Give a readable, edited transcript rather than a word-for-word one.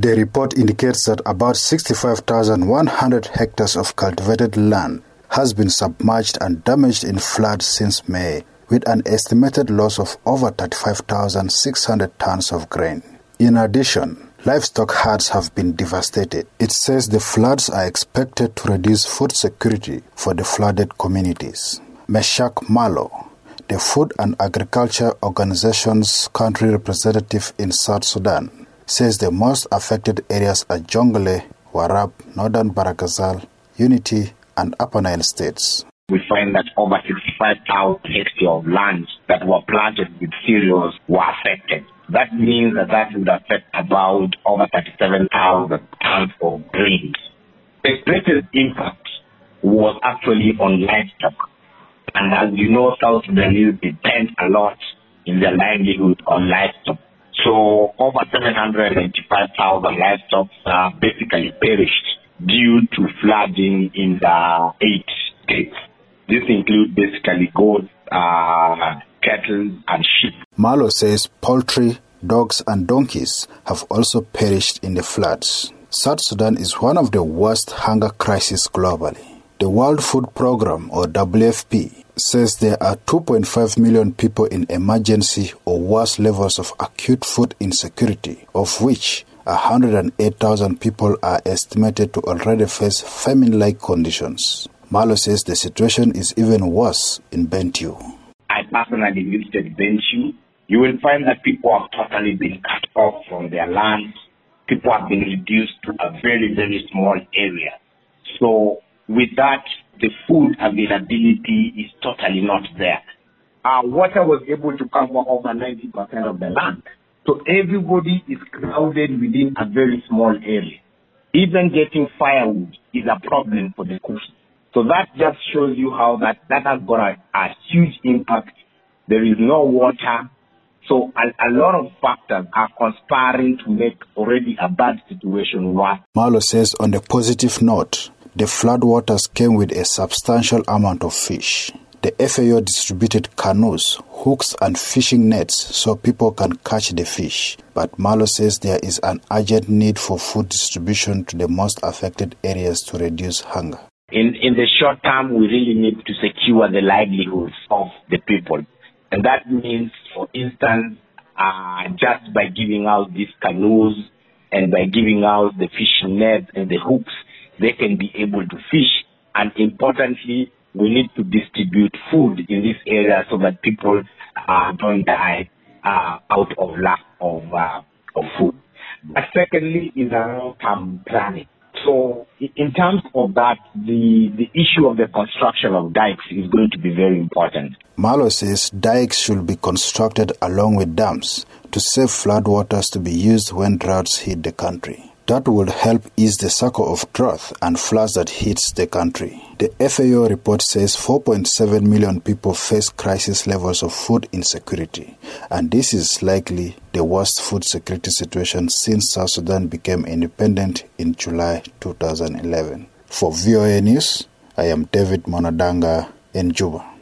The report indicates that about 65,100 hectares of cultivated land has been submerged and damaged in floods since May, with an estimated loss of over 35,600 tons of grain. In addition, livestock herds have been devastated. It says the floods are expected to reduce food security for the flooded communities. Meshach Malo, the Food and Agriculture Organization's country representative in South Sudan, says the most affected areas are Jonglei, Warab, Northern Barakazal, Unity, and Upper Nile states. We find that over 65,000 hectares of land that were planted with cereals were affected. That means that would affect about over 37,000 tons of grains. The greatest impact was actually on livestock. And as you know, South Sudanese depend a lot in their livelihood on livestock. So over 795,000 livestock basically perished due to flooding in the 8 states. This includes basically goats, cattle, and sheep. Malo says poultry, dogs, and donkeys have also perished in the floods. South Sudan is one of the worst hunger crises globally. The World Food Programme, or WFP, says there are 2.5 million people in emergency or worse levels of acute food insecurity, of which 108,000 people are estimated to already face famine-like conditions. Malo says the situation is even worse in Bentiu. I personally visited Bentiu. You will find that people have totally been cut off from their land. People have been reduced to a very, very small area. So with that, the food availability is totally not there. Our water was able to cover over 90% of the land. So everybody is crowded within a very small area. Even getting firewood is a problem for the cooks. So that just shows you how that has got a huge impact. There is no water. So a lot of factors are conspiring to make already a bad situation worse. Malo says on the positive note, the floodwaters came with a substantial amount of fish. The FAO distributed canoes, hooks, and fishing nets so people can catch the fish. But Malo says there is an urgent need for food distribution to the most affected areas to reduce hunger. In the short term, we really need to secure the livelihoods of the people. And that means, for instance, just by giving out these canoes and by giving out the fishing nets and the hooks, they can be able to fish. And importantly, we need to distribute food in this area so that people don't die out of lack of food. But secondly is around planning. So in terms of that, the issue of the construction of dikes is going to be very important. Malo says dikes should be constructed along with dams to save floodwaters to be used when droughts hit the country. That would help ease the cycle of drought and floods that hits the country. The FAO report says 4.7 million people face crisis levels of food insecurity, and this is likely the worst food security situation since South Sudan became independent in July 2011. For VOA News, I am David Monadanga in Juba.